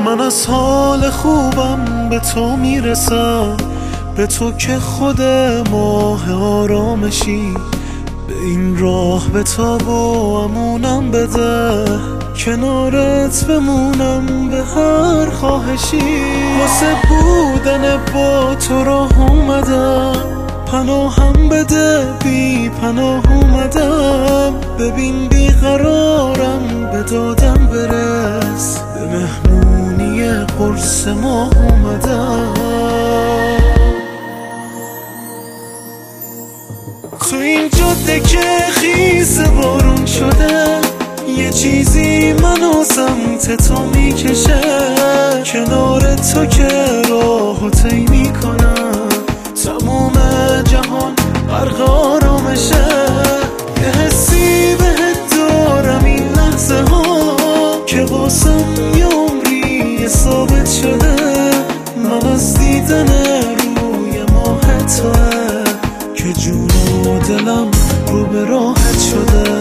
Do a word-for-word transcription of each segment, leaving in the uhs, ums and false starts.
من از حال خوبم به تو میرسم، به تو که خود ماه آرامشی. به این راه به تاب و امونم بده، کنارت بمونم به هر خواهشی. واسه بودن با تو راه اومدم، پناهم بده بی پناه اومدم. ببین بیقرارم به دادم برس، به مهمونی قرص ماه اومدم. تو این جاده که خیس بارون شده، یه چیزی منو سمت تو میکشه. کنار تو که راهو طی میکنم، تموم جهان غرق آرامشه. یه حسی بهت دارم این لحظه ها، که واسم یه عمری ثابت شده. من از دیدن روی ماه توه، که جون و دلم رو به راحت شده.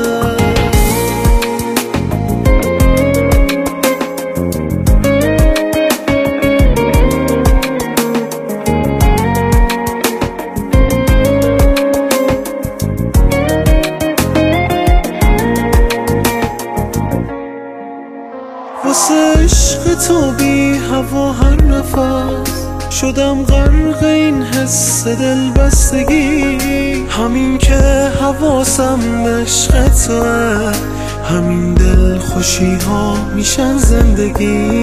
واسه عشق تو بی هوا هر نفس، شدم غرق این حس دل بستگی. همین که حواسم به عشق توه، همین دل خوشی ها میشن زندگی.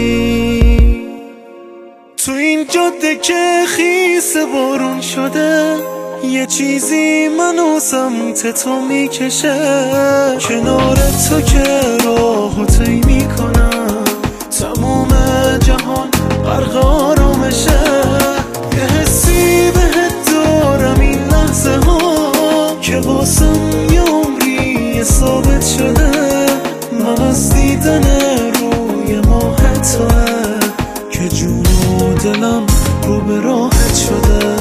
تو این جاده که خیس بارون شده، یه چیزی منو سمت تو میکشه. کنار تو که راهو طی میکنم، تموم جهان غرق آرامشه. یه حسی بهت دارم این لحظه ها، که واسم یه عمری ثابت شده. من از دیدن روی ماه توه، که جون و دلم رو به راحت شده.